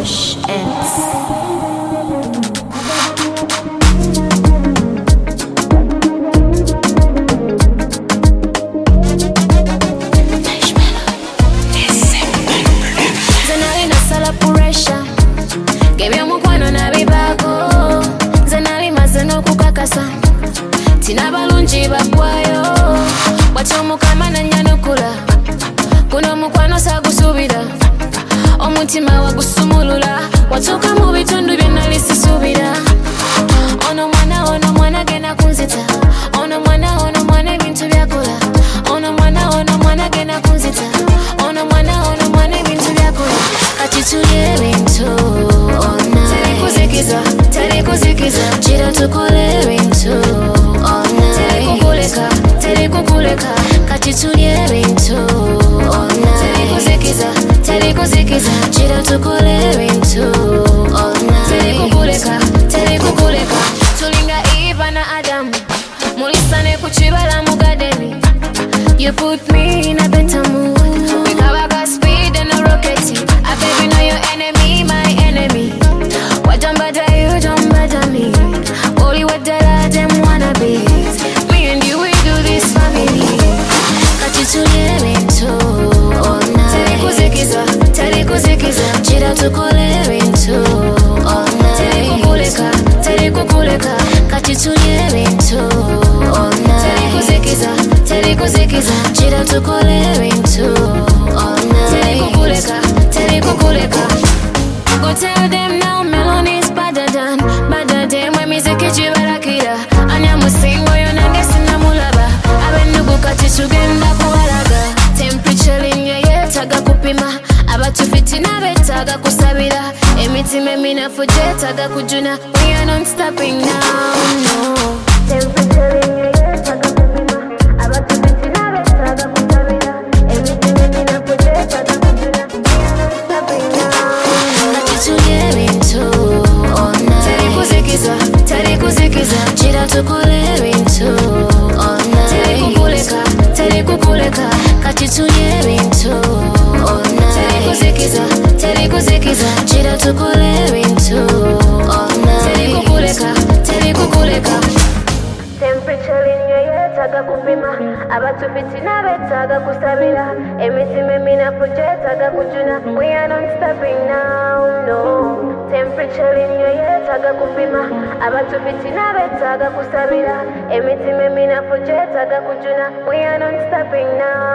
Bush Ends. Tinabalunji bakwayo Watomukama na nyanukula Kuno mukwano sagusubira Omutima wagusumulula Watuka mu bitundu byonna lisisubira Ono mwana gena kunzita Ono mwana ebintu byakola Ono mwana gena kunzita Ono mwana ebintu byakola Kati tuli ebintu ona Teri kuzikiza Chira tukole ebintu Teri kukuleka Kati tuli ebintu ona Teri kuzikiza Chira tukole ebintu ona Teri kukuleka Tulinga Eva na Adam Mulisane kuchibala mu gadeni You put me in a better mood We kabaga speed and a rocket I baby know your enemy, my enemy What don't bother you, don't bother me Only what that them wanna be Me and you, we do this family Kati tuli ebintu ona Teri kuzikiza Chira tukole ebintu ona Teri kukuleka Kati tuli ebintu ona Teri kuzikiza Chira tukole ebintu ona Teri kukuleka Go tell them now Melody's better than when music ichibarakira Anya musingo yonange sinamulaba Abendugu kati tugenda kuwalaga Temperature linye yetaga kupima Abatufiti nabetaga kusabira Emitima eminafu jetaga kujuna We are not stopping now, no Temperature linye yetaga kupima Abatufiti nabetaga kusabira Emitima eminafu jetaga kujuna We are not stopping now Kati tuli ebintu ona Teri kuzikiza Chira tukole ebintu ona Teri kukuleka Kati tuli ebintu ona Teri kuzikiza Chira tukole ebintu ona Teri kukuleka Temperature linye yetaga kupima Abatufiti nabetaga kusabira Emitima eminafu jetaga kujuna We are not stopping now, no Temperature linye yetaga kupima Abatufiti nabetaga kusabira Emitima eminafu jetaga kujuna We are not stopping now